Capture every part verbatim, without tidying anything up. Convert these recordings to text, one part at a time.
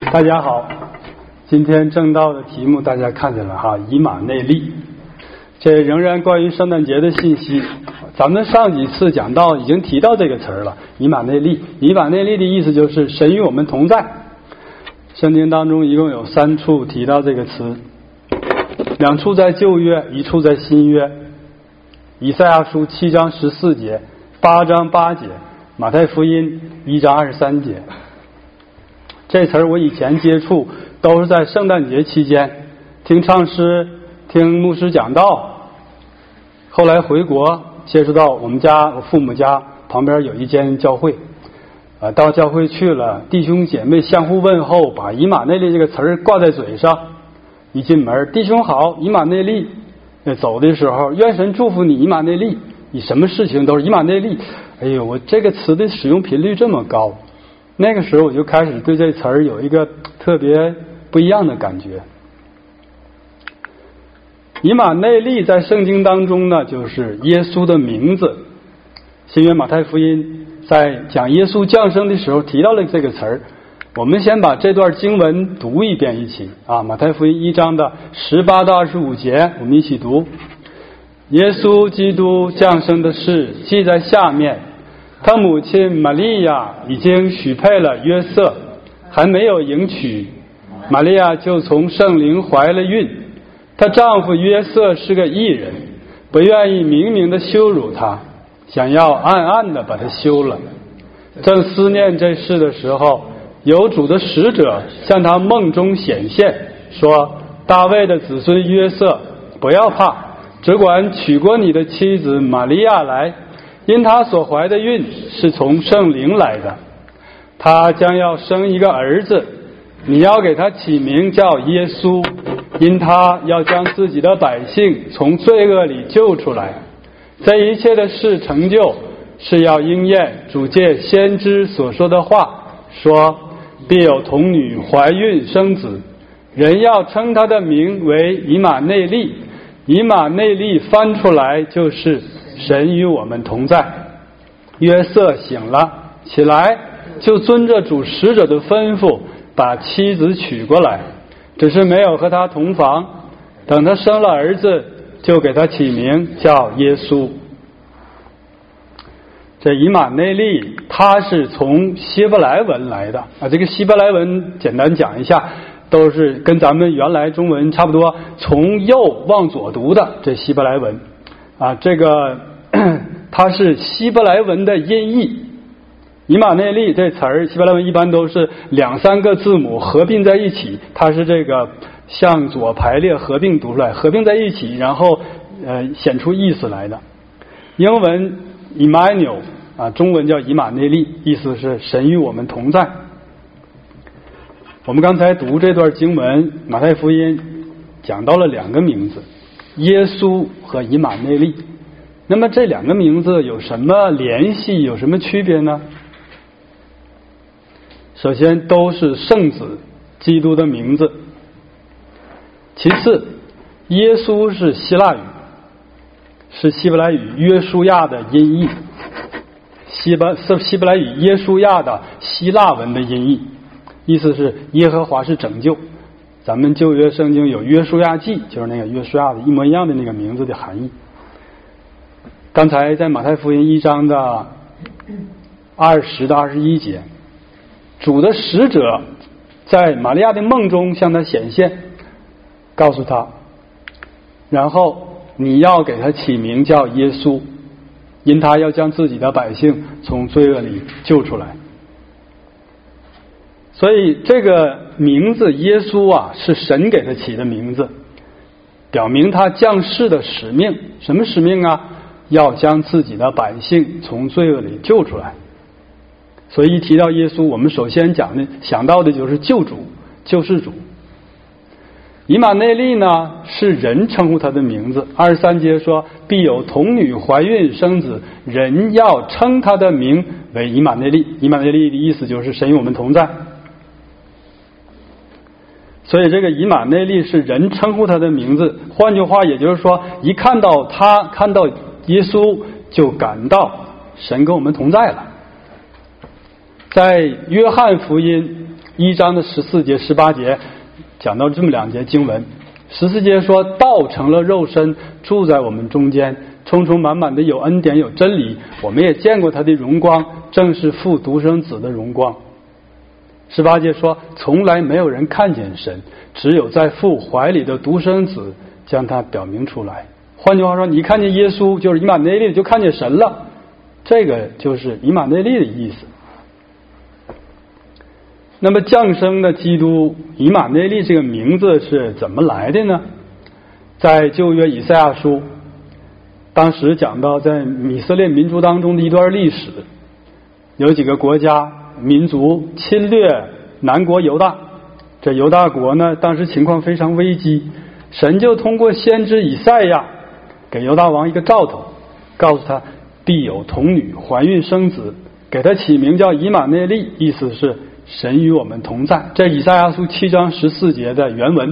大家好，今天正道的题目大家看见了哈，以马内利。这仍然关于圣诞节的信息，咱们上几次讲到已经提到这个词儿了，以马内利。以马内利的意思就是神与我们同在。圣经当中一共有三处提到这个词，两处在旧约，一处在新约。以赛亚书七章十四节，八章八节，马太福音一章二十三节。这词儿我以前接触都是在圣诞节期间听唱诗，听牧师讲道。后来回国接触到我们家我父母家旁边有一间教会，呃，到教会去了，弟兄姐妹相互问候，把以马内利这个词儿挂在嘴上。一进门，弟兄好，以马内利。走的时候，愿神祝福你，以马内利。你什么事情都是以马内利。哎呦，我这个词的使用频率这么高，那个时候我就开始对这词儿有一个特别不一样的感觉。以马内利在圣经当中呢，就是耶稣的名字。新约马太福音在讲耶稣降生的时候提到了这个词儿。我们先把这段经文读一遍，一起啊，马太福音一章的十八到二十五节，我们一起读。耶稣基督降生的事记在下面，他母亲玛利亚已经许配了约瑟，还没有迎娶，玛利亚就从圣灵怀了孕。她丈夫约瑟是个义人，不愿意明明的羞辱她，想要暗暗的把她休了。正思念这事的时候，有主的使者向他梦中显现，说：大卫的子孙约瑟，不要怕，只管娶过你的妻子玛利亚来，因她所怀的孕是从圣灵来的。她将要生一个儿子，你要给他起名叫耶稣，因他要将自己的百姓从罪恶里救出来。这一切的事成就，是要应验主借先知所说的话，说必有童女怀孕生子，人要称他的名为以马内利。以马内利翻出来就是神与我们同在。约瑟醒了，起来，就遵着主使者的吩咐，把妻子娶过来，只是没有和他同房。等他生了儿子，就给他起名叫耶稣。这以马内利它是从希伯来文来的啊，这个希伯来文简单讲一下，都是跟咱们原来中文差不多，从右往左读的这希伯来文啊，这个它是希伯来文的音译。以马内利这词儿，希伯来文一般都是两三个字母合并在一起，它是这个向左排列合并读出来，合并在一起，然后呃显出意思来的。英文Emmanuel 啊，中文叫以马内利，意思是神与我们同在。我们刚才读这段经文，马太福音讲到了两个名字，耶稣和以马内利。那么这两个名字有什么联系，有什么区别呢？首先都是圣子基督的名字，其次耶稣是希腊语，是希伯来语约书亚的音译，希伯是希伯来语耶稣亚的希腊文的音译，意思是耶和华是拯救。咱们旧约圣经有约书亚记，就是那个约书亚的一模一样的那个名字的含义。刚才在马太福音一章的二十到二十一节，主的使者在玛利亚的梦中向他显现，告诉他，然后你要给他起名叫耶稣，因他要将自己的百姓从罪恶里救出来。所以这个名字耶稣啊，是神给他起的名字，表明他降世的使命。什么使命啊？要将自己的百姓从罪恶里救出来。所以一提到耶稣，我们首先讲的想到的就是救主、救世主。以马内利呢，是人称呼他的名字。二十三节说，必有童女怀孕生子，人要称他的名为以马内利。以马内利的意思就是神与我们同在。所以这个以马内利是人称呼他的名字，换句话也就是说，一看到他，看到耶稣，就感到神跟我们同在了。在约翰福音一章的十四节、十八节讲到这么两节经文。十四节说，道成了肉身，住在我们中间，充充满满的有恩典有真理，我们也见过他的荣光，正是父独生子的荣光。十八节说，从来没有人看见神，只有在父怀里的独生子将他表明出来。换句话说，你看见耶稣就是以马内利，就看见神了，这个就是以马内利的意思。那么降生的基督以马内利这个名字是怎么来的呢？在旧约以赛亚书当时讲到在以色列民族当中的一段历史，有几个国家民族侵略南国犹大，这犹大国呢当时情况非常危机，神就通过先知以赛亚给犹大王一个兆头，告诉他必有童女怀孕生子，给他起名叫以马内利，意思是神与我们同在。这以赛亚书七章十四节的原文。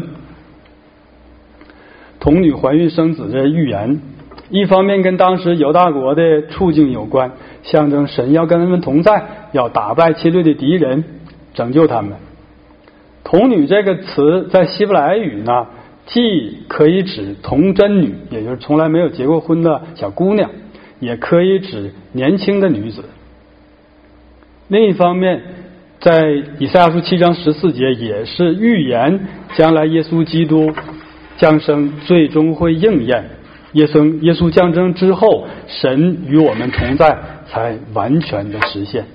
童女怀孕生子这预言，一方面跟当时犹大国的处境有关，象征神要跟他们同在，要打败侵略的敌人，拯救他们。童女这个词在希伯来语呢，既可以指童贞女，也就是从来没有结过婚的小姑娘，也可以指年轻的女子。另一方面，在以赛亚书七章十四节也是预言将来耶稣基督降生最终会应验，耶稣耶稣降生之后，神与我们同在才完全的实现。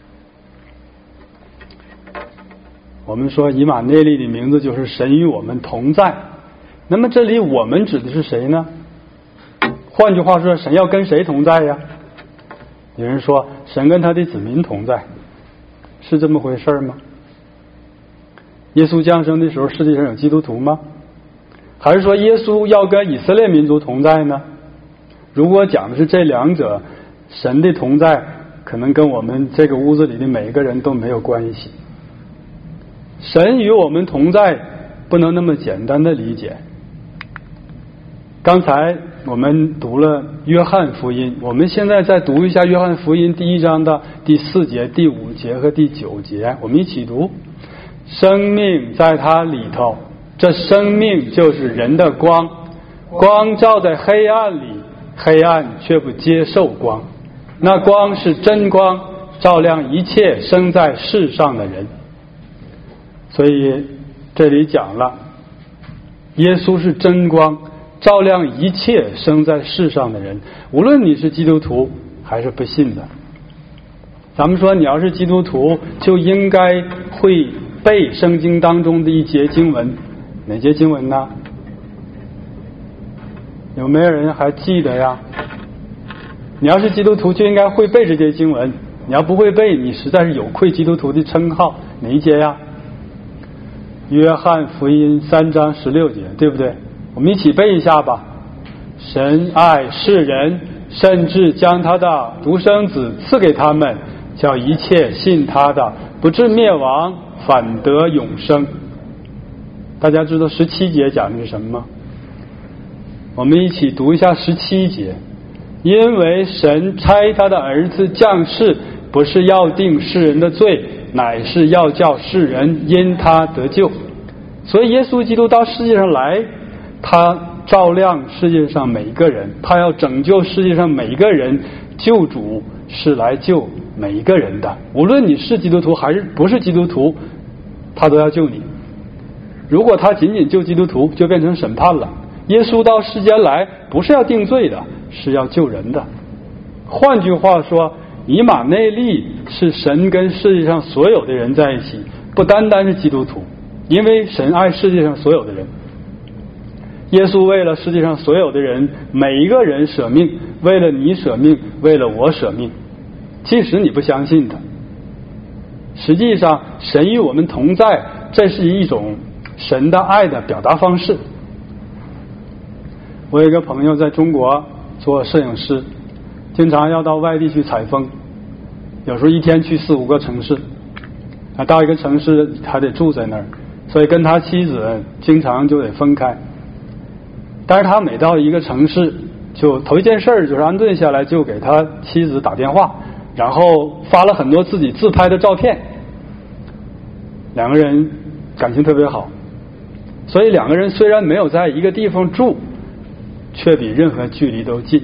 我们说以马内利的名字就是神与我们同在，那么这里我们指的是谁呢？换句话说，神要跟谁同在呀？有人说神跟他的子民同在，是这么回事吗？耶稣降生的时候世界上有基督徒吗？还是说耶稣要跟以色列民族同在呢？如果讲的是这两者，神的同在可能跟我们这个屋子里的每一个人都没有关系。神与我们同在不能那么简单的理解。刚才我们读了约翰福音，我们现在再读一下约翰福音第一章的第四节、第五节和第九节，我们一起读。生命在他里头，这生命就是人的光，光照在黑暗里，黑暗却不接受光。那光是真光，照亮一切生在世上的人。所以这里讲了，耶稣是真光，照亮一切生在世上的人，无论你是基督徒还是不信的。咱们说你要是基督徒，就应该会背圣经当中的一节经文。哪节经文呢？有没有人还记得呀？你要是基督徒就应该会背这节经文，你要不会背，你实在是有愧基督徒的称号。哪一节呀？约翰福音三章十六节，对不对？我们一起背一下吧。神爱世人，甚至将他的独生子赐给他们，叫一切信他的不至灭亡，反得永生。大家知道十七节讲的是什么吗？我们一起读一下十七节。因为神差他的儿子降世，不是要定世人的罪，乃是要叫世人因他得救。所以耶稣基督到世界上来，他照亮世界上每一个人，他要拯救世界上每一个人。救主是来救每一个人的，无论你是基督徒还是不是基督徒，他都要救你。如果他仅仅救基督徒，就变成审判了。耶稣到世间来不是要定罪的，是要救人的。换句话说，以马内利是神跟世界上所有的人在一起，不单单是基督徒，因为神爱世界上所有的人。耶稣为了世界上所有的人，每一个人舍命，为了你舍命，为了我舍命，即使你不相信他。实际上神与我们同在，这是一种神的爱的表达方式。我有一个朋友在中国做摄影师，经常要到外地去采风，有时候一天去四五个城市，啊，到一个城市还得住在那儿，所以跟他妻子经常就得分开。但是他每到一个城市，就头一件事就是安顿下来，就给他妻子打电话，然后发了很多自己自拍的照片。 两个人感情特别好，所以两个人虽然没有在一个地方住，却比任何距离都近。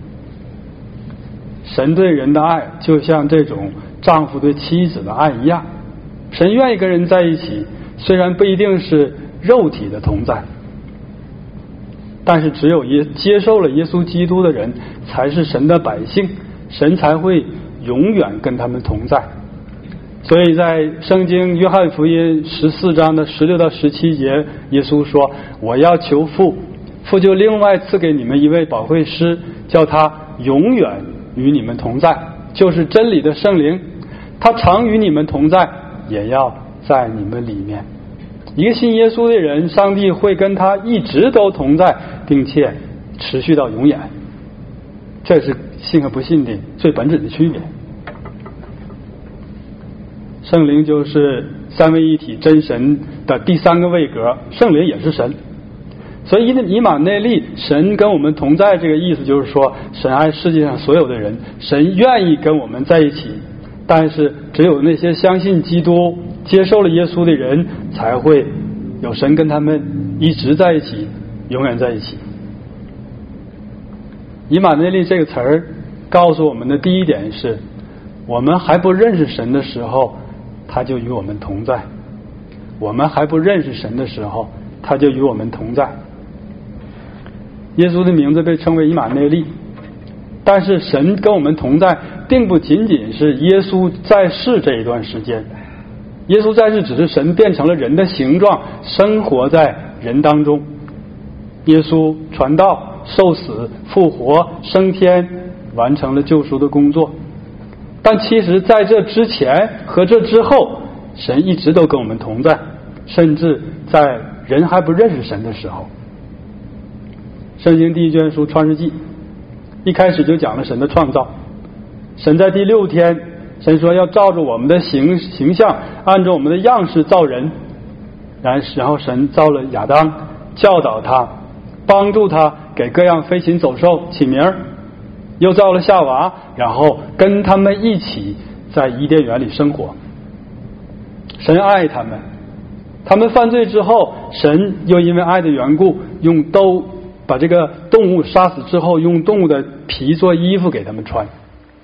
神对人的爱就像这种丈夫对妻子的爱一样，神愿意跟人在一起，虽然不一定是肉体的同在，但是只有耶接受了耶稣基督的人才是神的百姓，神才会永远跟他们同在。所以在圣经约翰福音十四章的十六到十七节，耶稣说，我要求父，父就另外赐给你们一位保惠师，叫他永远与你们同在，就是真理的圣灵，他常与你们同在，也要在你们里面。一个信耶稣的人，上帝会跟他一直都同在，并且持续到永远。这是信和不信的最本质的区别。圣灵就是三位一体真神的第三个位格，圣灵也是神。所以以马内利，神跟我们同在，这个意思就是说，神爱世界上所有的人，神愿意跟我们在一起，但是只有那些相信基督接受了耶稣的人，才会有神跟他们一直在一起，永远在一起。以马内利这个词儿告诉我们的第一点是，我们还不认识神的时候，他就与我们同在。我们还不认识神的时候，他就与我们同在。耶稣的名字被称为以马内利，但是神跟我们同在并不仅仅是耶稣在世这一段时间，耶稣在世只是神变成了人的形状，生活在人当中。耶稣传道、受死、复活、升天，完成了救赎的工作。但其实在这之前和这之后，神一直都跟我们同在，甚至在人还不认识神的时候。圣经第一卷书创世纪一开始就讲了神的创造。神在第六天，神说要照着我们的形形象，按照我们的样式造人。然然后神造了亚当，教导他，帮助他，给各样飞禽走兽起名，又造了夏娃，然后跟他们一起在伊甸园里生活。神爱他们，他们犯罪之后，神又因为爱的缘故，用都把这个动物杀死之后，用动物的皮做衣服给他们穿。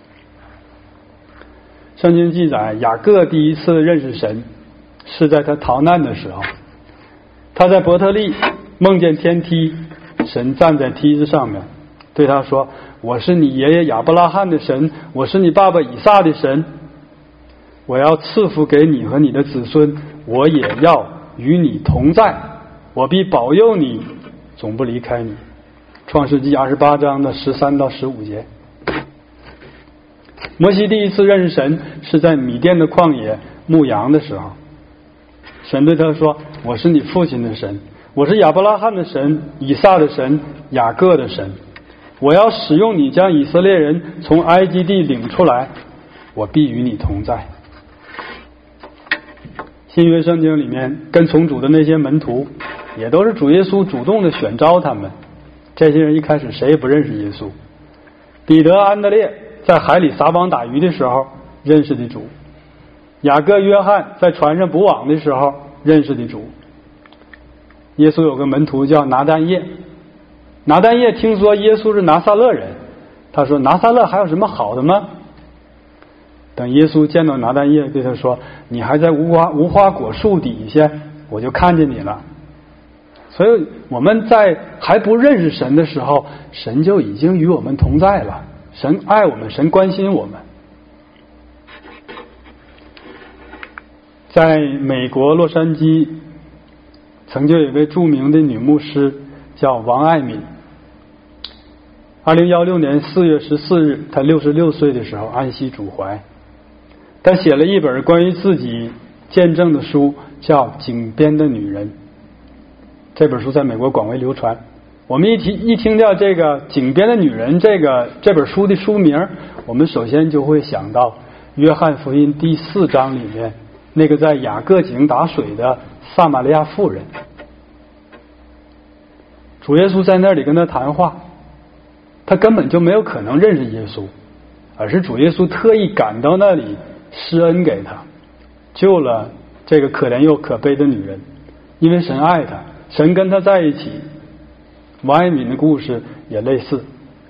圣经记载，雅各第一次认识神是在他逃难的时候，他在伯特利梦见天梯，神站在梯子上面对他说，我是你爷爷亚伯拉罕的神，我是你爸爸以撒的神，我要赐福给你和你的子孙，我也要与你同在，我必保佑你，总不离开你。创世纪二十八章的十三到十五节。摩西第一次认识神是在米甸的旷野牧羊的时候，神对他说，我是你父亲的神，我是亚伯拉罕的神，以撒的神，雅各的神，我要使用你将以色列人从埃及地领出来，我必与你同在。新约圣经里面跟从主的那些门徒，也都是主耶稣主动的选召他们。这些人一开始谁也不认识耶稣。彼得、安德烈在海里撒网打鱼的时候认识的主，雅各、约翰在船上捕网的时候认识的主。耶稣有个门徒叫拿但业，拿但业听说耶稣是拿撒勒人，他说，拿撒勒还有什么好的吗？等耶稣见到拿但业，对他说，你还在无花无花果树底下，我就看见你了。所以我们在还不认识神的时候，神就已经与我们同在了，神爱我们，神关心我们。在美国洛杉矶曾经有一位著名的女牧师叫王爱敏，二零一六年四月十四日，她六十六岁的时候安息主怀。她写了一本关于自己见证的书，叫《井边的女人》。这本书在美国广为流传。我们一提一听到这个《井边的女人》这个这本书的书名，我们首先就会想到约翰福音第四章里面那个在雅各井打水的撒玛利亚妇人。主耶稣在那里跟他谈话，他根本就没有可能认识耶稣，而是主耶稣特意赶到那里施恩给他，救了这个可怜又可悲的女人，因为神爱她，神跟她在一起。王爱敏的故事也类似。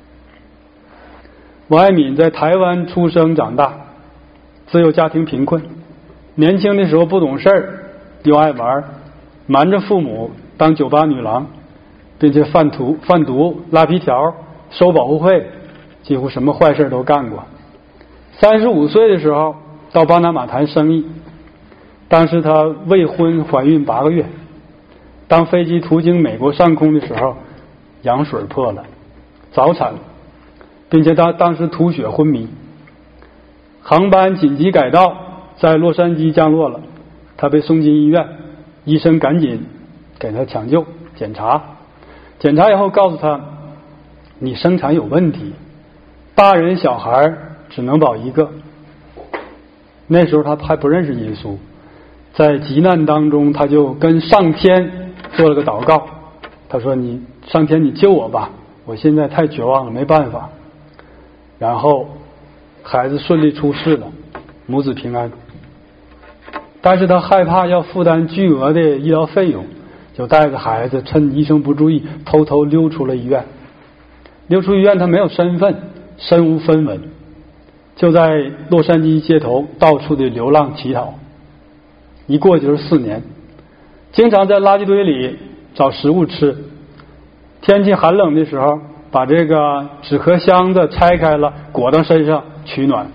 王爱敏在台湾出生长大，自幼家庭贫困，年轻的时候不懂事儿，又爱玩，瞒着父母当酒吧女郎，并且贩毒、贩毒、拉皮条、收保护费，几乎什么坏事都干过。三十五岁的时候到巴拿马谈生意，当时她未婚怀孕八个月，当飞机途经美国上空的时候，羊水破了，早产，并且她当时吐血昏迷，航班紧急改道，在洛杉矶降落了，她被送进医院，医生赶紧给她抢救检查，检查以后告诉她，你生产有问题，大人小孩只能保一个。那时候她还不认识耶稣，在急难当中，她就跟上天做了个祷告，她说，你上天你救我吧，我现在太绝望了，没办法。然后孩子顺利出世了，母子平安。但是她害怕要负担巨额的医疗费用，就带着孩子趁医生不注意偷偷溜出了医院。溜出医院，她没有身份，身无分文，就在洛杉矶街头到处的流浪乞讨，一过就是四年，经常在垃圾堆里找食物吃，天气寒冷的时候把这个纸壳箱子拆开了裹到身上取暖。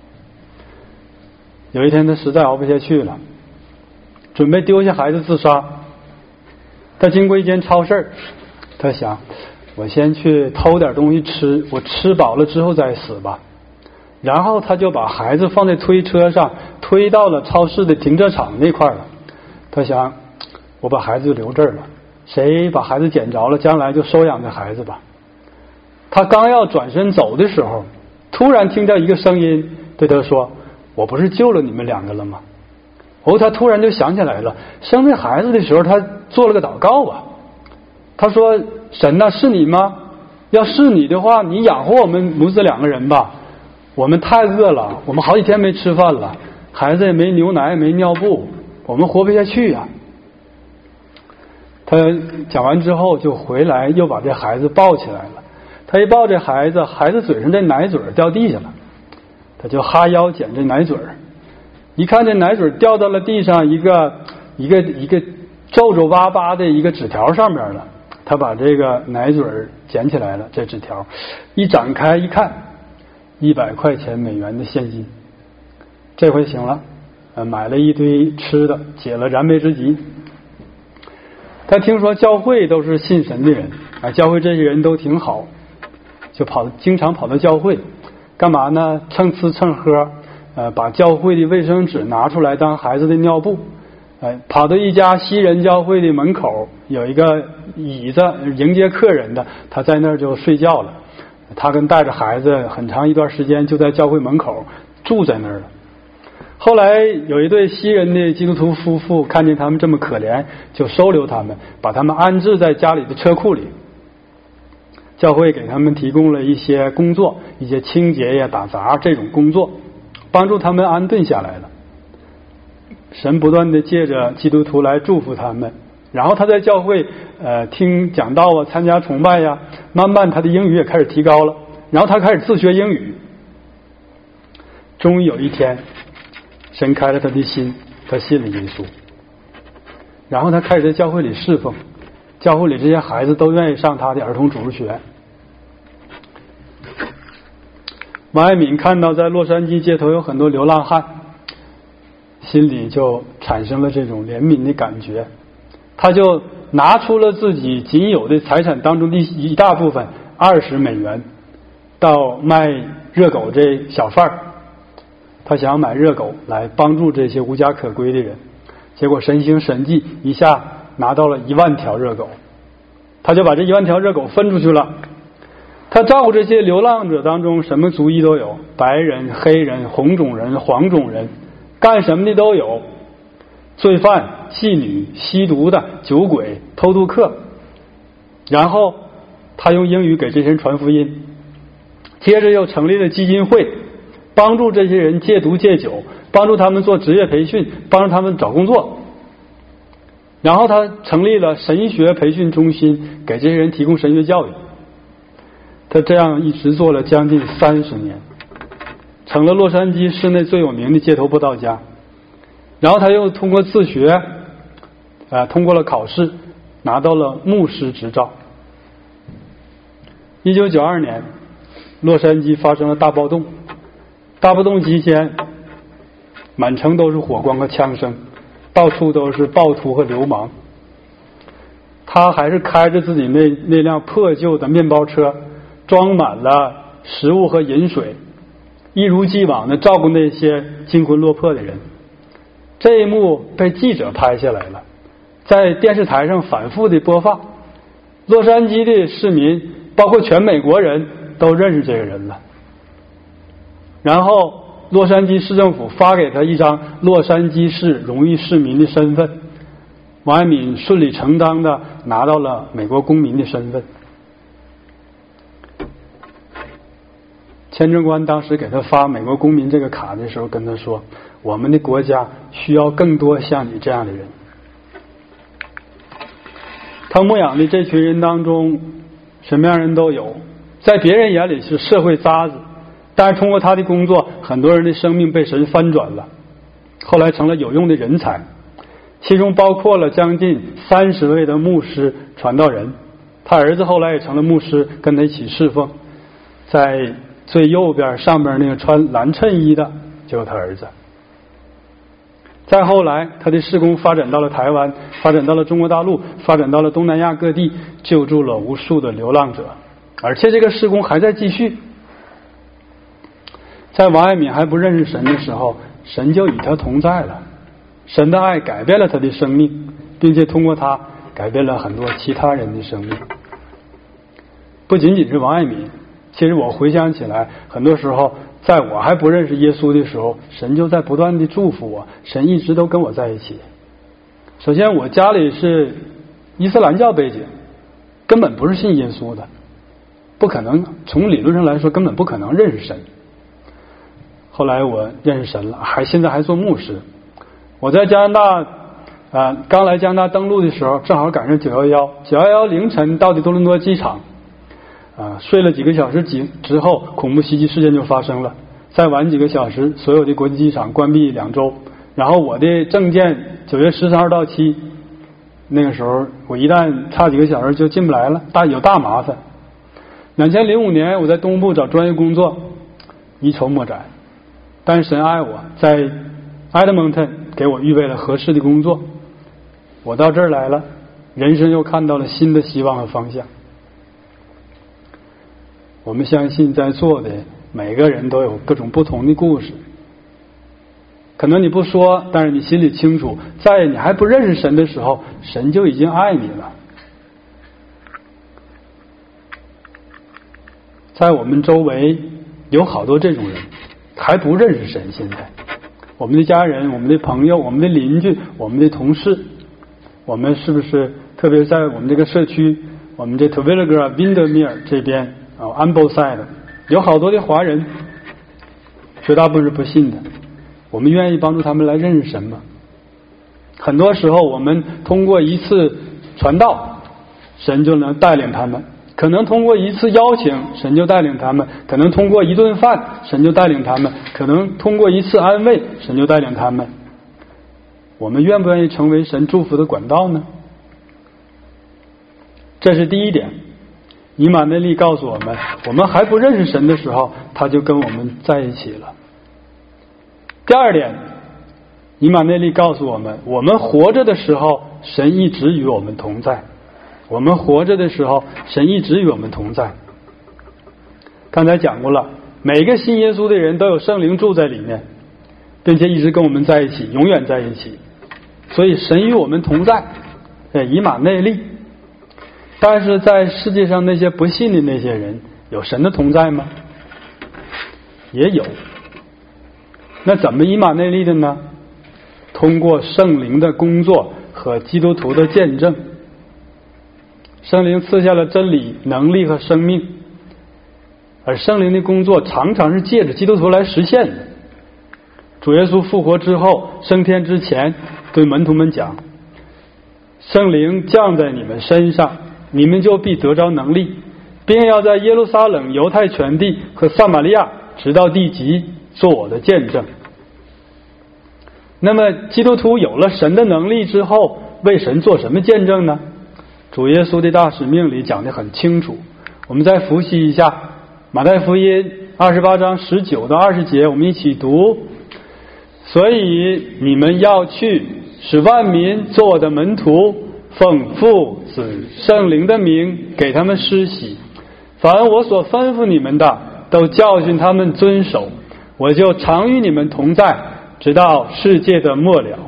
有一天他实在熬不下去了，准备丢下孩子自杀。他经过一间超市，他想，我先去偷点东西吃，我吃饱了之后再死吧。然后他就把孩子放在推车上，推到了超市的停车场那块了。他想，我把孩子就留这儿了，谁把孩子捡着了，将来就收养这孩子吧。他刚要转身走的时候，突然听到一个声音对他说，我不是救了你们两个了吗？哦，他突然就想起来了，生这孩子的时候他做了个祷告啊。他说，神哪，是你吗？要是你的话，你养活我们母子两个人吧，我们太饿了，我们好几天没吃饭了，孩子也没牛奶没尿布，我们活不下去啊。他讲完之后就回来，又把这孩子抱起来了。他一抱这孩子，孩子嘴上这奶嘴掉地下了，他就哈腰捡这奶嘴，一看这奶嘴掉到了地上一个一个一个皱皱巴巴的一个纸条上面了。他把这个奶嘴捡起来了，这纸条一展开一看，一百块钱美元的现金。这回行了，呃，买了一堆吃的，解了燃眉之急。他听说教会都是信神的人啊，教会这些人都挺好，就跑经常跑到教会干嘛呢？蹭吃蹭喝，呃，把教会的卫生纸拿出来当孩子的尿布。哎，跑到一家西人教会的门口，有一个椅子迎接客人的，他在那儿就睡觉了。他跟带着孩子很长一段时间就在教会门口住在那儿了。后来有一对西人的基督徒夫妇看见他们这么可怜，就收留他们，把他们安置在家里的车库里。教会给他们提供了一些工作，一些清洁呀、打杂这种工作，帮助他们安顿下来了。神不断的借着基督徒来祝福他们，然后他在教会呃听讲道啊，参加崇拜呀，慢慢他的英语也开始提高了，然后他开始自学英语。终于有一天，神开了他的心，他信了耶稣，然后他开始在教会里侍奉，教会里这些孩子都愿意上他的儿童主日学。王爱敏看到在洛杉矶街头有很多流浪汉，心里就产生了这种怜悯的感觉，他就拿出了自己仅有的财产当中的一大部分二十美元到卖热狗这小贩儿，他想买热狗来帮助这些无家可归的人。结果神行神迹，一下拿到了一万条热狗，他就把这一万条热狗分出去了。他照顾这些流浪者当中什么族裔都有，白人、黑人、红种人、黄种人，干什么的都有，罪犯、妓女、吸毒的、酒鬼、偷渡客。然后他用英语给这些人传福音，接着又成立了基金会， 帮助这些人戒毒戒酒，帮助他们做职业培训，帮助他们找工作。然后他成立了神学培训中心，给这些人提供神学教育。他这样一直做了将近三十年，成了洛杉矶市内最有名的街头布道家。然后他又通过自学，呃，通过了考试，拿到了牧师执照。一九九二年，洛杉矶发生了大暴动。大暴动期间，满城都是火光和枪声，到处都是暴徒和流氓。他还是开着自己那那辆破旧的面包车，装满了食物和饮水，一如既往的照顾那些惊魂落魄的人。这一幕被记者拍下来了，在电视台上反复的播放。洛杉矶的市民，包括全美国人都认识这个人了。然后洛杉矶市政府发给他一张洛杉矶市荣誉市民的身份，王阳敏顺理成章的拿到了美国公民的身份。签证官当时给他发美国公民这个卡的时候跟他说，我们的国家需要更多像你这样的人。他牧养的这群人当中什么样人都有，在别人眼里是社会渣子，但是通过他的工作，很多人的生命被神翻转了，后来成了有用的人才，其中包括了将近三十位的牧师传道人。他儿子后来也成了牧师，跟他一起侍奉。在最右边上边那个穿蓝衬衣的就是他儿子。再后来他的事工发展到了台湾，发展到了中国大陆，发展到了东南亚各地，救助了无数的流浪者，而且这个事工还在继续。在王阳敏还不认识神的时候，神就与他同在了，神的爱改变了他的生命，并且通过他改变了很多其他人的生命。不仅仅是王阳敏，其实我回想起来，很多时候在我还不认识耶稣的时候，神就在不断的祝福我，神一直都跟我在一起。首先我家里是伊斯兰教背景，根本不是信耶稣的，不可能，从理论上来说根本不可能认识神。后来我认识神了，还现在还做牧师。我在加拿大啊、呃，刚来加拿大登陆的时候，正好赶上九一一，九一一凌晨到的多伦多机场，啊、呃，睡了几个小时之之后，恐怖袭击事件就发生了。再晚几个小时，所有的国际机场关闭两周。然后我的证件九月十三号到期，那个时候我一旦差几个小时就进不来了，大有大麻烦。两千零五年我在东部找专业工作，一筹莫展。但是神爱我，在埃德蒙顿给我预备了合适的工作，我到这儿来了，人生又看到了新的希望和方向。我们相信在座的每个人都有各种不同的故事，可能你不说，但是你心里清楚，在你还不认识神的时候，神就已经爱你了。在我们周围有好多这种人还不认识神。现在我们的家人、我们的朋友、我们的邻居、我们的同事，我们是不是特别在我们这个社区，我们这 Terwilliger Windermere 这边啊 Ambleside 有好多的华人，绝大部分是不信的，我们愿意帮助他们来认识神吗？很多时候我们通过一次传道，神就能带领他们，可能通过一次邀请，神就带领他们，可能通过一顿饭，神就带领他们，可能通过一次安慰，神就带领他们。我们愿不愿意成为神祝福的管道呢？这是第一点。以马内利告诉我们，我们还不认识神的时候，他就跟我们在一起了。第二点，以马内利告诉我们，我们活着的时候，神一直与我们同在。我们活着的时候，神一直与我们同在。刚才讲过了，每个信耶稣的人都有圣灵住在里面，并且一直跟我们在一起，永远在一起。所以神与我们同在，以马内利。但是在世界上那些不信的那些人，有神的同在吗？也有。那怎么以马内利的呢？通过圣灵的工作和基督徒的见证。圣灵赐下了真理、能力和生命， 而圣灵的工作常常是借着基督徒来实现的。主耶稣复活之后，升天之前，对门徒们讲，圣灵降在你们身上，你们就必得着能力，并要在耶路撒冷、犹太全地和撒玛利亚直到地极做我的见证。那么基督徒有了神的能力之后，为神做什么见证呢？主耶稣的大使命里讲得很清楚，我们再复习一下马太福音二十八章十九到二十节，我们一起读。所以你们要去，使万民做我的门徒，奉父子圣灵的名给他们施洗，凡我所吩咐你们的，都教训他们遵守，我就常与你们同在，直到世界的末了。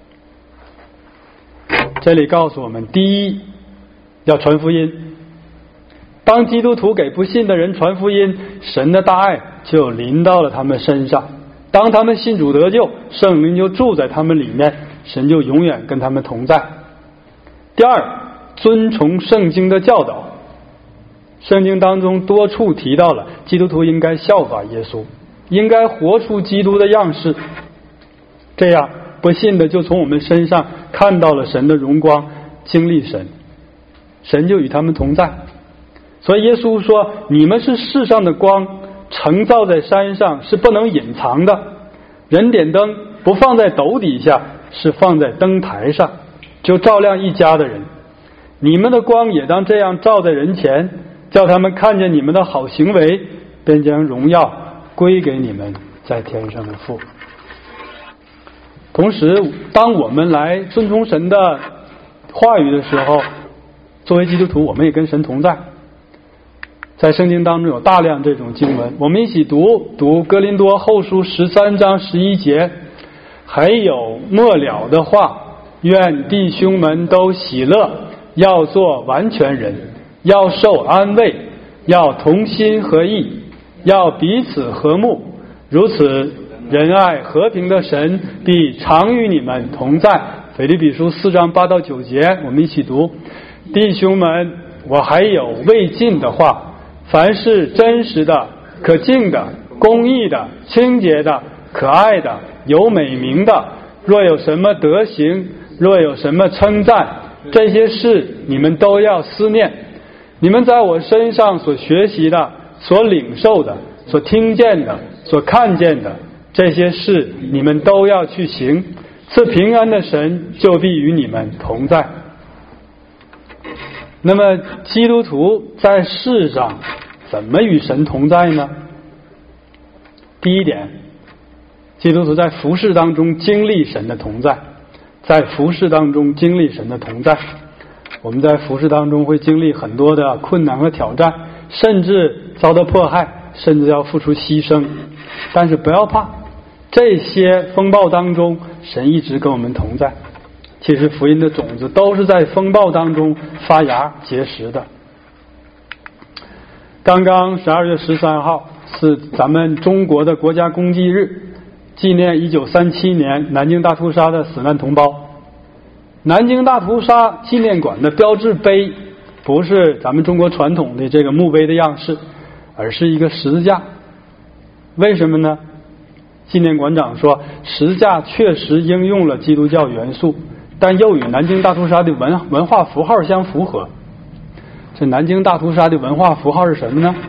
这里告诉我们，第一，要传福音。当基督徒给不信的人传福音，神的大爱就临到了他们身上。当他们信主得救，圣灵就住在他们里面，神就永远跟他们同在。第二，遵从圣经的教导。圣经当中多处提到了基督徒应该效法耶稣，应该活出基督的样式，这样不信的就从我们身上看到了神的荣光，经历神，神就与他们同在。所以耶稣说，你们是世上的光，城造在山上，是不能隐藏的。人点灯不放在斗底下，是放在灯台上，就照亮一家的人。你们的光也当这样照在人前，叫他们看见你们的好行为，便将荣耀归给你们在天上的父。同时，当我们来遵从神的话语的时候，作为基督徒，我们也跟神同在。在圣经当中有大量这种经文，我们一起读读哥林多后书十三章十一节，还有末了的话，愿弟兄们都喜乐，要做完全人，要受安慰，要同心合意，要彼此和睦，如此仁爱和平的神必常与你们同在。腓立比书四章八到九节，我们一起读。弟兄们，我还有未尽的话，凡是真实的、可敬的、公义的、清洁的、可爱的、有美名的，若有什么德行，若有什么称赞，这些事你们都要思念。你们在我身上所学习的、所领受的、所听见的、所看见的，这些事你们都要去行，赐平安的神就必与你们同在。那么基督徒在世上怎么与神同在呢？第一点，基督徒在服事当中经历神的同在，在服事当中经历神的同在。我们在服事当中会经历很多的困难和挑战，甚至遭到迫害，甚至要付出牺牲。但是不要怕，这些风暴当中，神一直跟我们同在。其实福音的种子都是在风暴当中发芽结实的。刚刚十二月十三号是咱们中国的国家公祭日，纪念一九三七年南京大屠杀的死难同胞。南京大屠杀纪念馆的标志碑不是咱们中国传统的这个墓碑的样式，而是一个十字架。为什么呢？纪念馆长说，十字架确实应用了基督教元素，但又与南京大屠杀的文文化符号相符合。这南京大屠杀的文化符号是什么呢？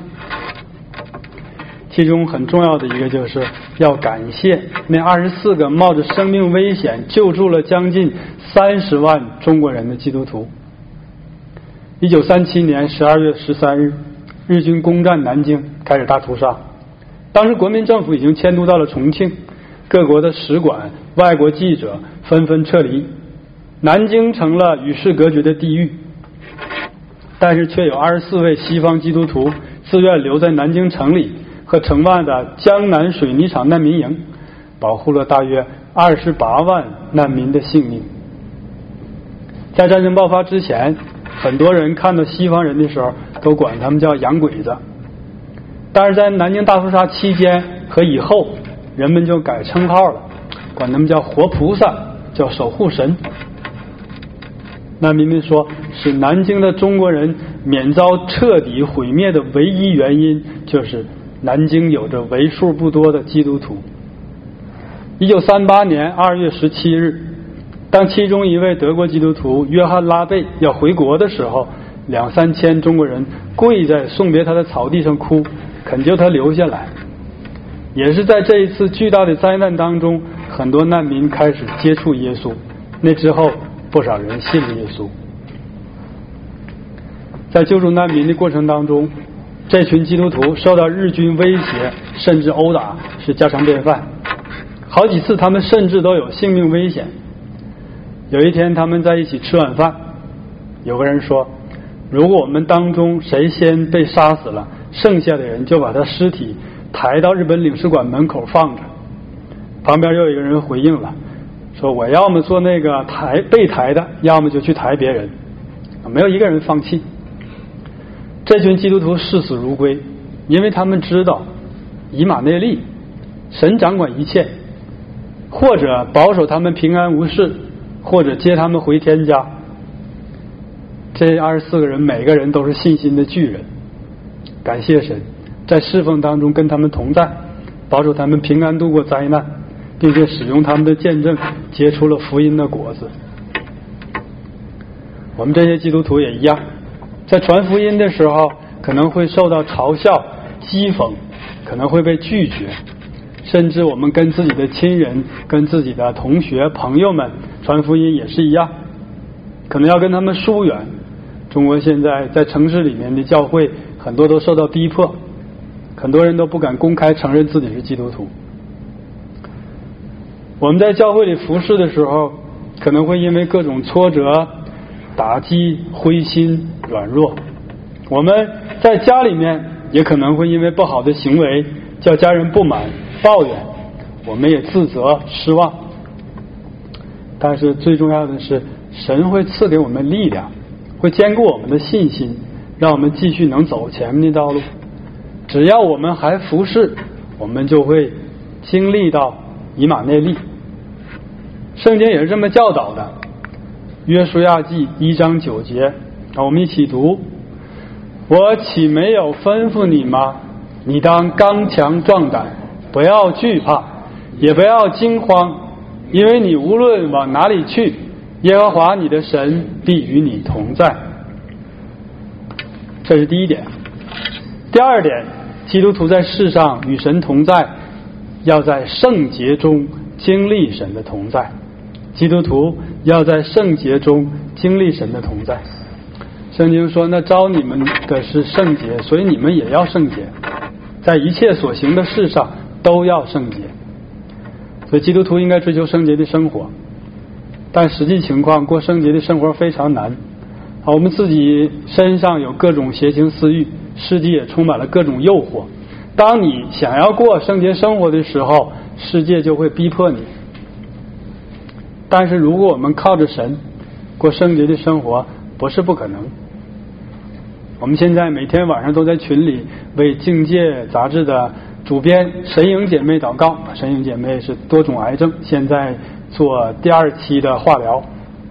其中很重要的一个就是要感谢那二十四个冒着生命危险救助了将近三十万中国人的基督徒。一九三七年十二月十三日，日军攻占南京，开始大屠杀。当时国民政府已经迁都到了重庆，各国的使馆、外国记者纷纷撤离，南京成了与世隔绝的地狱。但是却有二十四位西方基督徒自愿留在南京城里和城外的江南水泥厂难民营，保护了大约二十八万难民的性命。在战争爆发之前，很多人看到西方人的时候都管他们叫洋鬼子，但是在南京大屠杀期间和以后，人们就改称号了，管他们叫活菩萨，叫守护神。难民们说，使南京的中国人免遭彻底毁灭的唯一原因， 就是南京有着为数不多的基督徒。一九三八年二月十七日，当其中一位德国基督徒约翰拉贝要回国的时候，两三千中国人跪在送别他的草地上哭，恳求他留下来。也是在这一次巨大的灾难当中，很多难民开始接触耶稣，那之后不少人信了耶稣。在救助难民的过程当中，这群基督徒受到日军威胁甚至殴打是家常便饭，好几次他们甚至都有性命危险。有一天他们在一起吃晚饭，有个人说，如果我们当中谁先被杀死了，剩下的人就把他尸体抬到日本领事馆门口放着。旁边又有一个人回应了，说我要么做那个抬被抬的，要么就去抬别人，没有一个人放弃。这群基督徒视死如归，因为他们知道以马内利，神掌管一切，或者保守他们平安无事，或者接他们回天家。这二十四个人每个人都是信心的巨人，感谢神在侍奉当中跟他们同在，保守他们平安度过灾难，并且使用他们的见证结出了福音的果子。我们这些基督徒也一样，在传福音的时候可能会受到嘲笑讥讽，可能会被拒绝，甚至我们跟自己的亲人跟自己的同学朋友们传福音也是一样，可能要跟他们疏远。中国现在在城市里面的教会很多都受到逼迫，很多人都不敢公开承认自己是基督徒。我们在教会里服侍的时候，可能会因为各种挫折打击灰心软弱，我们在家里面也可能会因为不好的行为叫家人不满抱怨，我们也自责失望。但是最重要的是，神会赐给我们力量，会坚固我们的信心，让我们继续能走前面的道路。只要我们还服侍，我们就会经历到以马内利。圣经也是这么教导的，约书亚记一章九节，我们一起读，我岂没有吩咐你吗？你当刚强壮胆，不要惧怕，也不要惊慌，因为你无论往哪里去，耶和华你的神必与你同在。这是第一点。第二点，基督徒在世上与神同在，要在圣洁中经历神的同在。基督徒要在圣洁中经历神的同在。圣经说，那召你们的是圣洁，所以你们也要圣洁，在一切所行的事上都要圣洁。所以基督徒应该追求圣洁的生活，但实际情况过圣洁的生活非常难。我们自己身上有各种邪情私欲，世界也充满了各种诱惑。当你想要过圣洁生活的时候，世界就会逼迫你。但是如果我们靠着神过圣洁的生活，不是不可能。我们现在每天晚上都在群里为境界杂志的主编神营姐妹祷告。神营姐妹是多种癌症，现在做第二期的化疗。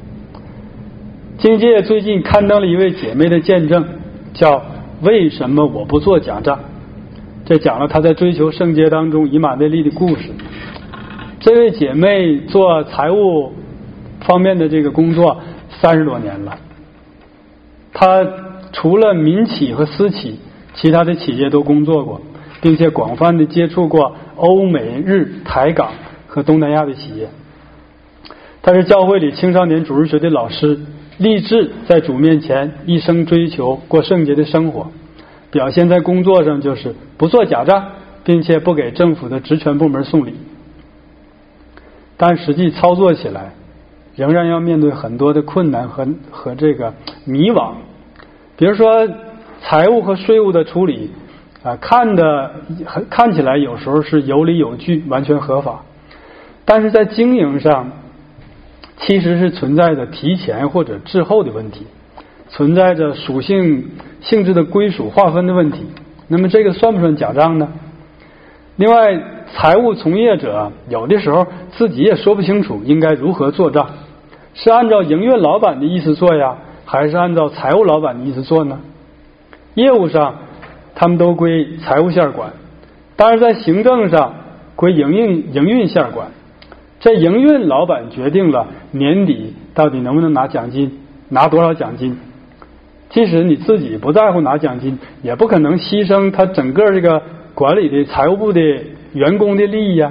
境界最近刊登了一位姐妹的见证，叫为什么我不做假账，这讲了她在追求圣洁当中以马内利的故事。这位姐妹做财务方面的这个工作三十多年了，她除了民企和私企，其他的企业都工作过，并且广泛的接触过欧美日台港和东南亚的企业。她是教会里青少年主日学的老师，立志在主面前一生追求过圣洁的生活，表现在工作上就是不做假账，并且不给政府的职权部门送礼。但实际操作起来仍然要面对很多的困难和和这个迷惘。比如说财务和税务的处理啊，看的看起来有时候是有理有据，完全合法，但是在经营上其实是存在着提前或者滞后的问题，存在着属性性质的归属划分的问题。那么这个算不算假账呢？另外，财务从业者有的时候自己也说不清楚应该如何做账，是按照营运老板的意思做呀，还是按照财务老板的意思做呢？业务上他们都归财务线管，但是在行政上归营运营运线管。这营运老板决定了年底到底能不能拿奖金，拿多少奖金。即使你自己不在乎拿奖金，也不可能牺牲他整个这个管理的财务部的员工的利益呀。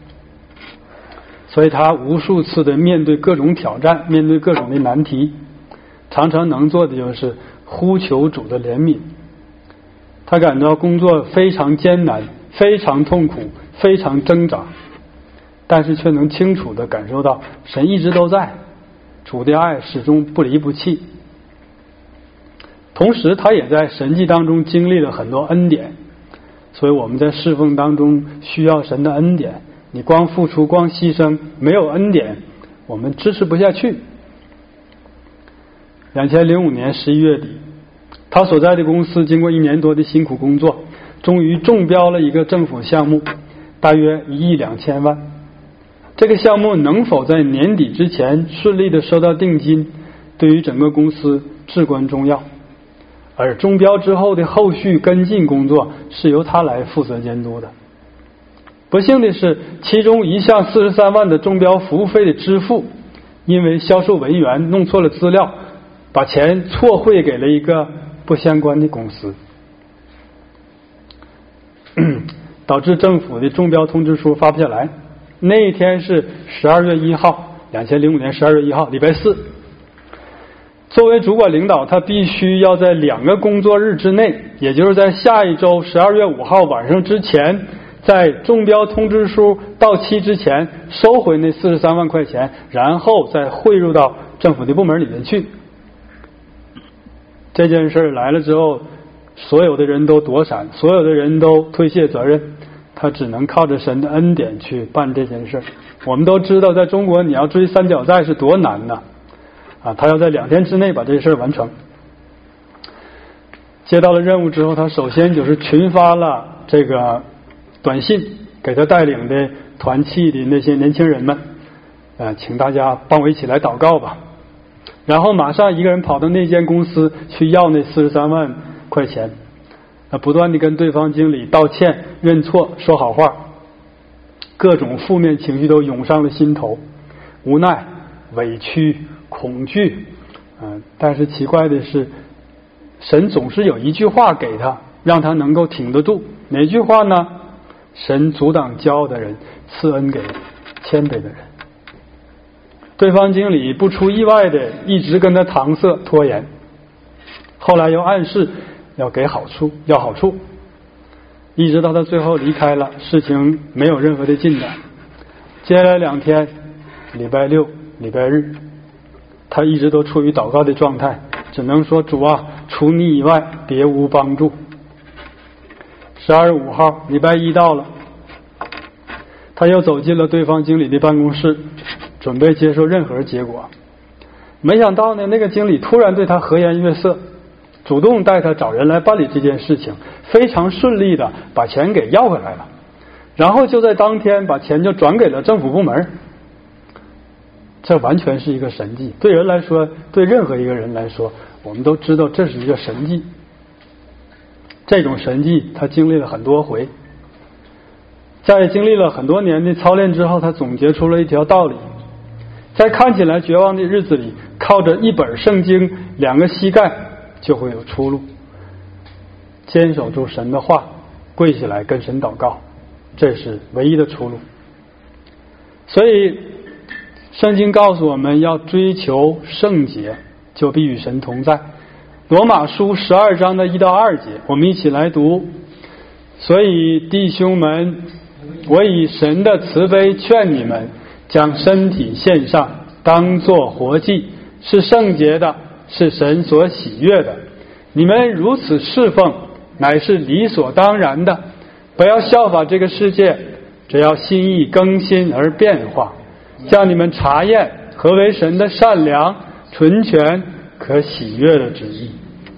所以他无数次的面对各种挑战，面对各种的难题，常常能做的就是呼求主的怜悯。他感到工作非常艰难，非常痛苦，非常挣扎，但是却能清楚地感受到神一直都在，主的爱始终不离不弃。同时他也在神迹当中经历了很多恩典，所以我们在侍奉当中需要神的恩典。你光付出光牺牲，没有恩典我们支持不下去。二零零五年十一月底，他所在的公司经过一年多的辛苦工作，终于中标了一个政府项目，大约一亿两千万。这个项目能否在年底之前顺利的收到定金，对于整个公司至关重要。而中标之后的后续跟进工作是由他来负责监督的。不幸的是，其中一项四十三万的中标服务费的支付，因为销售文员弄错了资料，把钱错汇给了一个不相关的公司，导致政府的中标通知书发不下来。那一天是十二月一号，二零零五年十二月一号，礼拜四。作为主管领导，他必须要在两个工作日之内，也就是在下一周十二月五号晚上之前，在中标通知书到期之前收回那四十三万块钱，然后再汇入到政府的部门里面去。这件事来了之后，所有的人都躲闪，所有的人都推卸责任，他只能靠着神的恩典去办这件事。我们都知道在中国你要追三角债是多难呢啊！他要在两天之内把这事完成。接到了任务之后，他首先就是群发了这个短信给他带领的团契的那些年轻人们，呃，请大家帮我一起来祷告吧。然后马上一个人跑到那间公司去要那四十三万块钱，那不断的跟对方经理道歉、认错、说好话，各种负面情绪都涌上了心头，无奈、委屈、恐惧，嗯、呃，但是奇怪的是，神总是有一句话给他，让他能够挺得住。哪句话呢？神阻挡骄傲的人，赐恩给谦卑的人。对方经理不出意外的一直跟他搪塞拖延，后来又暗示要给好处，要好处，一直到他最后离开了，事情没有任何的进展。接下来两天，礼拜六、礼拜日，他一直都处于祷告的状态，只能说主啊，除你以外别无帮助。十二月五号，礼拜一到了，他又走进了对方经理的办公室，准备接受任何结果。没想到呢，那个经理突然对他和颜悦色，主动带他找人来办理这件事情，非常顺利的把钱给要回来了，然后就在当天把钱就转给了政府部门。这完全是一个神迹，对人来说，对任何一个人来说，我们都知道这是一个神迹。这种神迹他经历了很多回，在经历了很多年的操练之后，他总结出了一条道理：在看起来绝望的日子里，靠着一本圣经、两个膝盖就会有出路。坚守住神的话，跪下来跟神祷告，这是唯一的出路。所以圣经告诉我们要追求圣洁，就必与神同在。罗马书十二章的一到二节，我们一起来读。所以弟兄们，我以神的慈悲劝你们，将身体献上，当作活祭，是圣洁的，是神所喜悦的。你们如此侍奉，乃是理所当然的。不要效法这个世界，只要心意更新而变化，叫你们查验何为神的善良、纯全、可喜悦的旨意。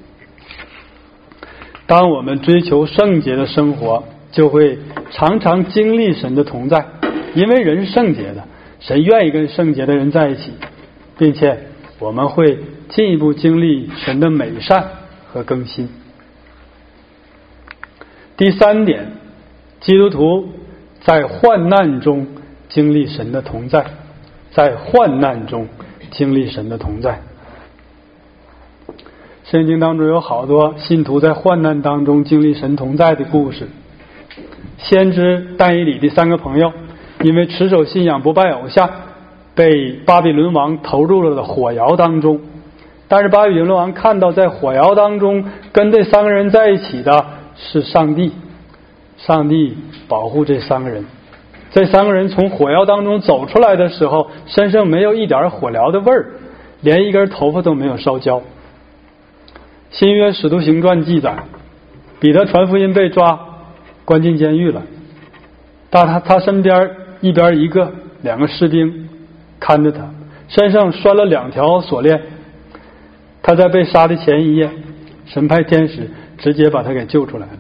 当我们追求圣洁的生活，就会常常经历神的同在，因为人是圣洁的，神愿意跟圣洁的人在一起，并且我们会进一步经历神的美善和更新。 第三点，基督徒在患难中经历神的同在，在患难中经历神的同在。圣经当中有好多信徒在患难当中经历神同在的故事。先知但以理的三个朋友因为持守信仰不拜偶像，被巴比伦王投入了火窑当中。但是巴比伦王看到在火窑当中跟这三个人在一起的是上帝，上帝保护这三个人。这三个人从火窑当中走出来的时候，身上没有一点火燎的味儿，连一根头发都没有烧焦。新约使徒行传记载，彼得传福音被抓，关进监狱了，但他他身边一边一个两个士兵看着他，身上拴了两条锁链。他在被杀的前一夜，神派天使直接把他给救出来了。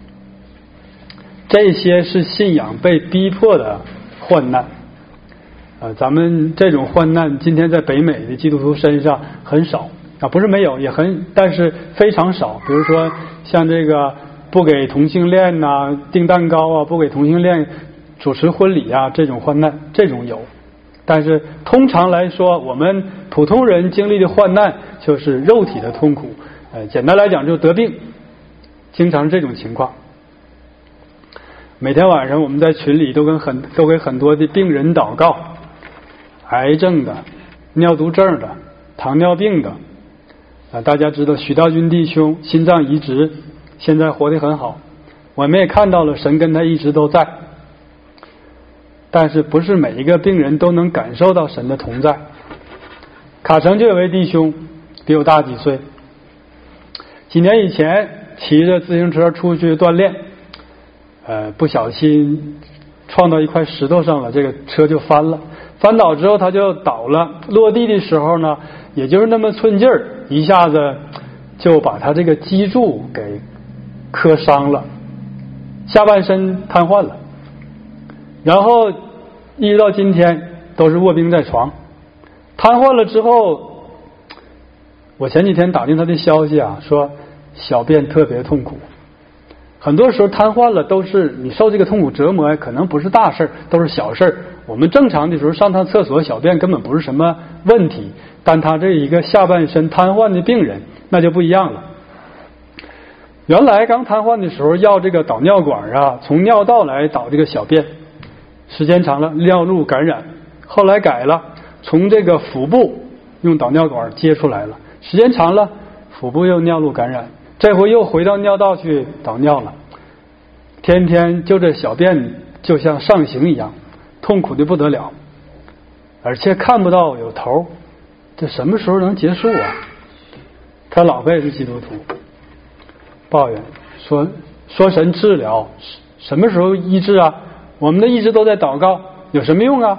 这些是信仰被逼迫的患难。呃，咱们这种患难今天在北美的基督徒身上很少啊，不是没有，也很，但是非常少。比如说像这个不给同性恋呐、啊、订蛋糕啊，不给同性恋主持婚礼啊，这种患难，这种有。但是通常来说，我们普通人经历的患难就是肉体的痛苦，呃，简单来讲就得病，经常是这种情况。每天晚上我们在群里都跟很都给很多的病人祷告，癌症的、尿毒症的、糖尿病的，啊，大家知道许道军弟兄心脏移植，现在活得很好，我们也看到了神跟他一直都在。但是不是每一个病人都能感受到神的同在。卡城就有位弟兄比我大几岁，几年以前骑着自行车出去锻炼，呃，不小心撞到一块石头上了，这个车就翻了，翻倒之后他就倒了，落地的时候呢，也就是那么寸劲儿，一下子就把他这个脊柱给磕伤了，下半身瘫痪了，然后一直到今天都是卧病在床。瘫痪了之后，我前几天打听他的消息啊，说小便特别痛苦。很多时候瘫痪了都是你受这个痛苦折磨，可能不是大事，都是小事。我们正常的时候上趟厕所小便根本不是什么问题，但他这一个下半身瘫痪的病人那就不一样了。原来刚瘫痪的时候要这个导尿管啊，从尿道来导这个小便，时间长了尿路感染，后来改了，从这个腹部用导尿管接出来了，时间长了腹部又尿路感染，这回又回到尿道去导尿了，天天就这小便就像上刑一样，痛苦的不得了，而且看不到有头，这什么时候能结束啊？他老婆也是基督徒，抱怨说说神治疗，什么时候医治啊？我们的一直都在祷告，有什么用啊？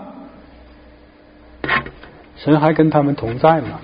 神还跟他们同在吗？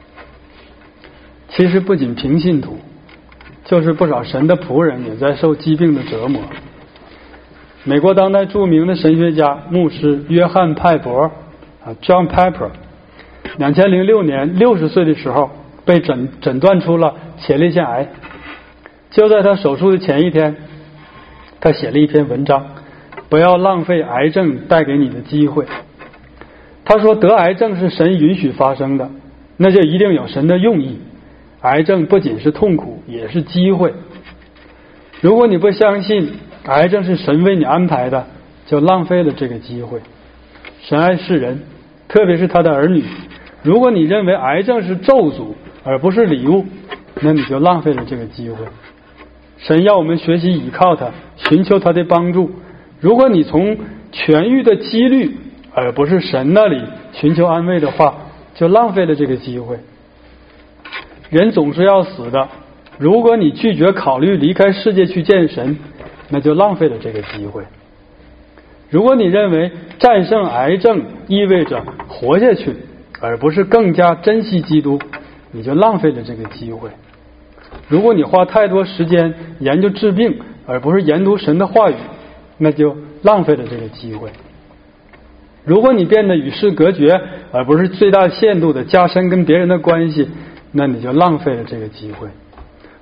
其实不仅平信徒，就是不少神的仆人也在受疾病的折磨。美国当代著名的神学家牧师约翰派伯啊 John Piper， 两千零六年六十岁的时候被诊诊断出了前列腺癌。就在他手术的前一天，他写了一篇文章，不要浪费癌症带给你的机会。他说得癌症是神允许发生的，那就一定有神的用意。癌症不仅是痛苦，也是机会。如果你不相信癌症是神为你安排的，就浪费了这个机会。神爱世人，特别是他的儿女。如果你认为癌症是咒诅而不是礼物，那你就浪费了这个机会。神要我们学习倚靠他，寻求他的帮助。如果你从痊愈的几率而不是神那里寻求安慰的话，就浪费了这个机会。人总是要死的，如果你拒绝考虑离开世界去见神，那就浪费了这个机会。如果你认为战胜癌症意味着活下去，而不是更加珍惜基督，你就浪费了这个机会。如果你花太多时间研究治病，而不是研读神的话语，那就浪费了这个机会。如果你变得与世隔绝，而不是最大限度的加深跟别人的关系，那你就浪费了这个机会。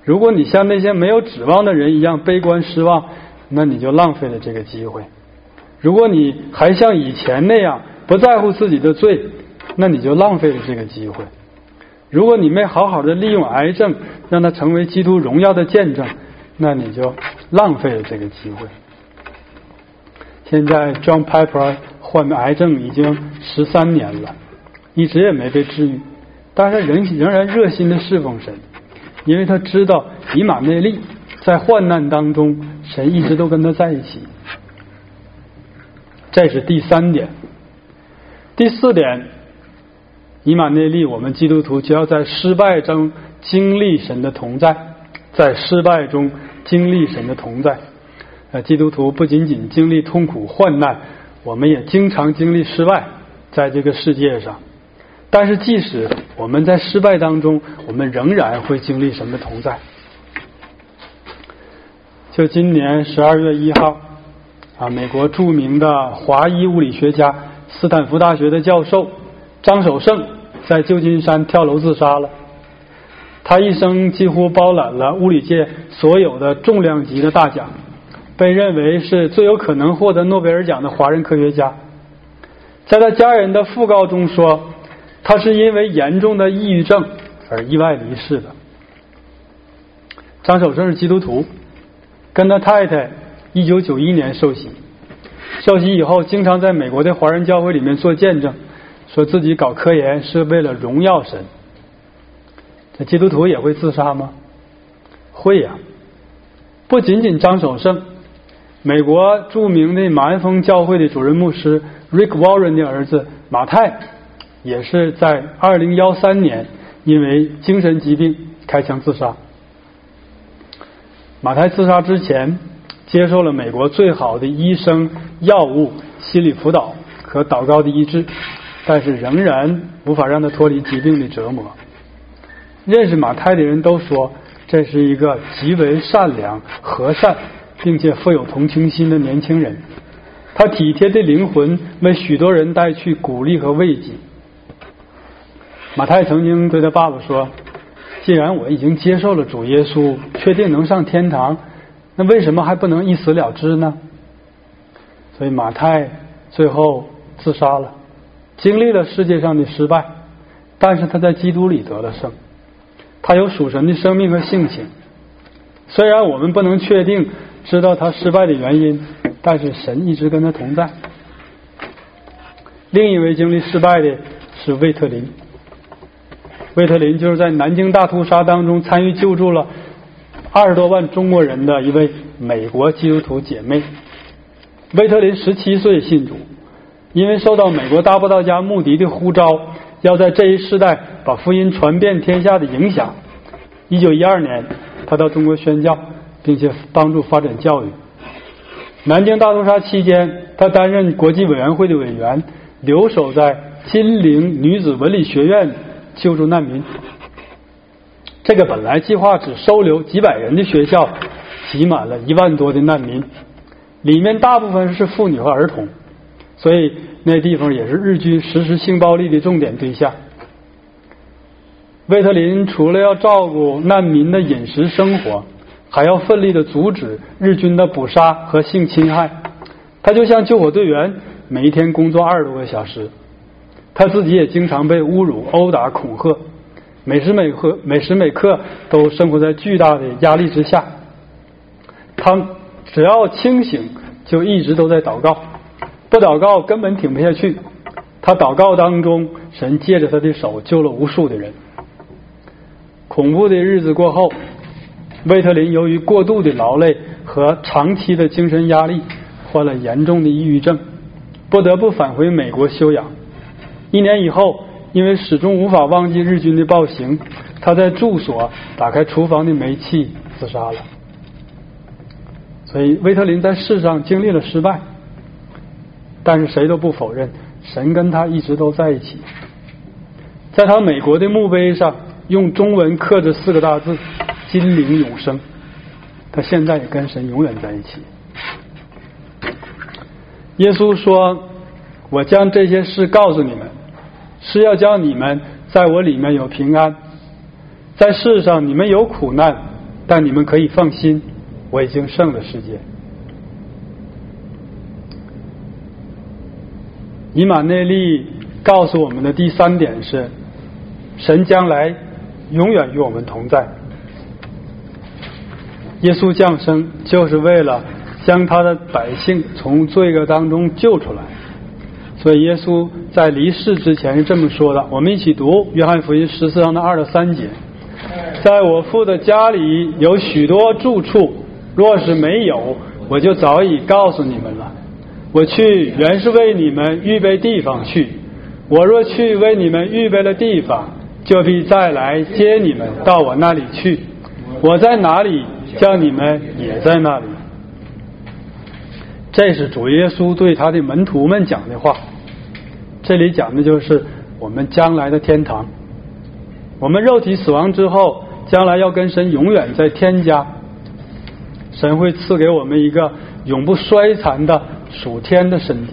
如果你像那些没有指望的人一样悲观失望，那你就浪费了这个机会。如果你还像以前那样不在乎自己的罪，那你就浪费了这个机会。如果你没好好的利用癌症让它成为基督荣耀的见证，那你就浪费了这个机会。现在 John Piper 患癌症已经十三年了，一直也没被治愈，但是他仍仍然热心的侍奉神，因为他知道以马内利在患难当中，神一直都跟他在一起。这是第三点。第四点，以马内利，我们基督徒就要在失败中经历神的同在，在失败中经历神的同在。呃，基督徒不仅仅经历痛苦患难，我们也经常经历失败，在这个世界上。但是即使我们在失败当中，我们仍然会经历神的同在。就今年十二月一号啊，美国著名的华裔物理学家、斯坦福大学的教授张守胜在旧金山跳楼自杀了。他一生几乎包揽了物理界所有的重量级的大奖，被认为是最有可能获得诺贝尔奖的华人科学家。在他家人的讣告中说，他是因为严重的抑郁症而意外离世的。张守胜是基督徒，跟他太太一九九一年受洗，受洗以后经常在美国的华人教会里面做见证，说自己搞科研是为了荣耀神。这基督徒也会自杀吗？会呀、啊！不仅仅张守胜，美国著名的马鞍峰教会的主任牧师 Rick Warren 的儿子马太，也是在二零一三年因为精神疾病开枪自杀。马太自杀之前接受了美国最好的医生、药物、心理辅导和祷告的医治，但是仍然无法让他脱离疾病的折磨。认识马太的人都说，这是一个极为善良、和善并且富有同情心的年轻人。他体贴的灵魂为许多人带去鼓励和慰藉。马太曾经对他爸爸说，既然我已经接受了主耶稣，确定能上天堂，那为什么还不能一死了之呢？所以马太最后自杀了，经历了世界上的失败，但是他在基督里得了胜。他有属神的生命和性情，虽然我们不能确定知道他失败的原因，但是神一直跟他同在。另一位经历失败的是魏特林。魏特林就是在南京大屠杀当中参与救助了二十多万中国人的一位美国基督徒姐妹。魏特林十七岁信主，因为受到美国大布道家穆迪的呼召，要在这一世代把福音传遍天下的影响。一九一二年，他到中国宣教，并且帮助发展教育。南京大屠杀期间，他担任国际委员会的委员，留守在金陵女子文理学院救助难民。这个本来计划只收留几百人的学校，挤满了一万多的难民，里面大部分是妇女和儿童，所以那地方也是日军实施性暴力的重点对象。魏特林除了要照顾难民的饮食生活，还要奋力的阻止日军的捕杀和性侵害。他就像救火队员，每一天工作二十多个小时。他自己也经常被侮辱、殴打、恐吓，每时每刻每时每刻都生活在巨大的压力之下。他只要清醒，就一直都在祷告，不祷告根本挺不下去。他祷告当中，神借着他的手救了无数的人。恐怖的日子过后，魏特林由于过度的劳累和长期的精神压力，患了严重的抑郁症，不得不返回美国休养。一年以后，因为始终无法忘记日军的暴行，他在住所打开厨房的煤气自杀了。所以魏特林在世上经历了失败，但是谁都不否认神跟他一直都在一起。在他美国的墓碑上用中文刻着四个大字，金陵永生。他现在也跟神永远在一起。耶稣说，我将这些事告诉你们，是要叫你们在我里面有平安。在世上你们有苦难， 但你们可以放心，我已经胜了世界。以马内利告诉我们的第三点是，神将来永远与我们同在。耶稣降生就是为了将他的百姓从罪恶当中救出来，所以耶稣在离世之前是这么说的，我们一起读约翰福音十四章的二到三节。在我父的家里有许多住处，若是没有，我就早已告诉你们了。我去原是为你们预备地方去，我若去为你们预备了地方，就必再来接你们到我那里去。我在哪里，叫你们也在那里。这是主耶稣对他的门徒们讲的话。这里讲的就是我们将来的天堂。我们肉体死亡之后，将来要跟神永远在天家，神会赐给我们一个永不衰残的属天的身体。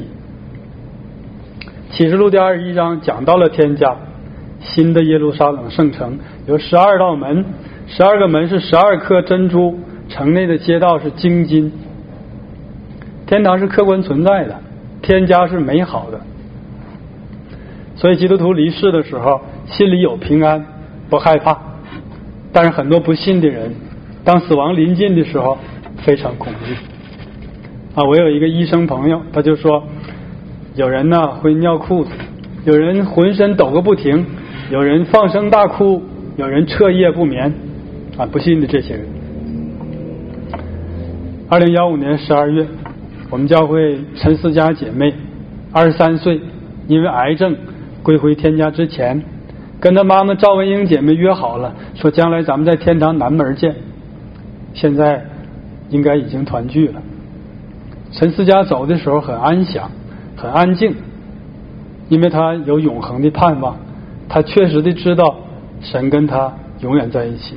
启示录第二十一章讲到了天家，新的耶路撒冷圣城有十二道门，十二个门是十二颗珍珠，城内的街道是精金。天堂是客观存在的，天家是美好的。所以基督徒离世的时候心里有平安，不害怕。但是很多不信的人，当死亡临近的时候非常恐惧啊！我有一个医生朋友，他就说，有人呢会尿裤子，有人浑身抖个不停，有人放声大哭，有人彻夜不眠啊！不信的这些人。二零幺五年十二月，我们教会陈思佳姐妹二十三岁，因为癌症归回天家之前，跟她妈妈赵文英姐妹约好了，说将来咱们在天堂南门见。现在应该已经团聚了。陈思佳走的时候很安详，很安静，因为他有永恒的盼望，他确实的知道神跟他永远在一起。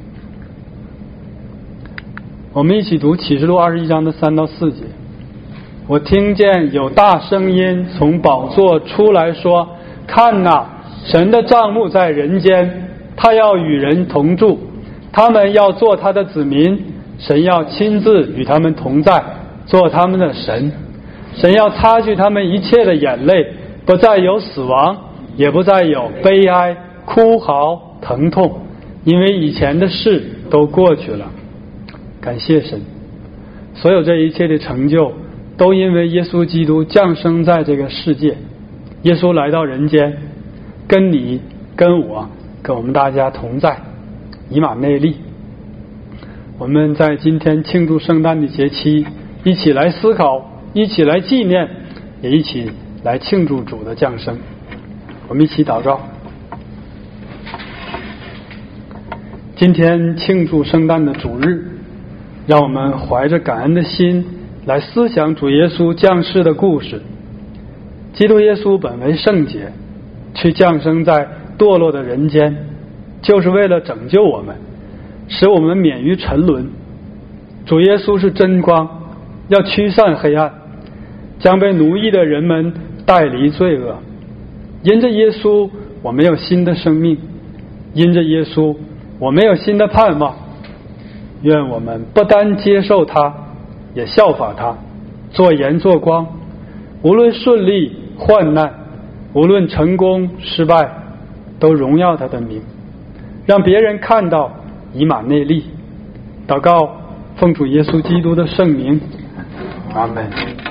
我们一起读启示录二十一章的三到四节。我听见有大声音从宝座出来说，看哪，神的帐幕在人间，他要与人同住，他们要做他的子民，神要亲自与他们同在，做他们的神。神要擦去他们一切的眼泪，不再有死亡，也不再有悲哀、哭嚎、疼痛，因为以前的事都过去了。感谢神，所有这一切的成就都因为耶稣基督降生在这个世界。耶稣来到人间，跟你跟我跟我们大家同在，以马内利。我们在今天庆祝圣诞的节期，一起来思考，一起来纪念，也一起来庆祝主的降生。我们一起祷告。今天庆祝圣诞的主日，让我们怀着感恩的心来思想主耶稣降世的故事。基督耶稣本为圣洁，却降生在堕落的人间，就是为了拯救我们，使我们免于沉沦。主耶稣是真光，要驱散黑暗，将被奴役的人们带离罪恶。因着耶稣，我们有新的生命；因着耶稣，我们有新的盼望。愿我们不单接受他，也效法他，做盐做光，无论顺利患难，无论成功失败，都荣耀他的名，让别人看到以马内利。祷告奉主耶稣基督的圣名，阿们。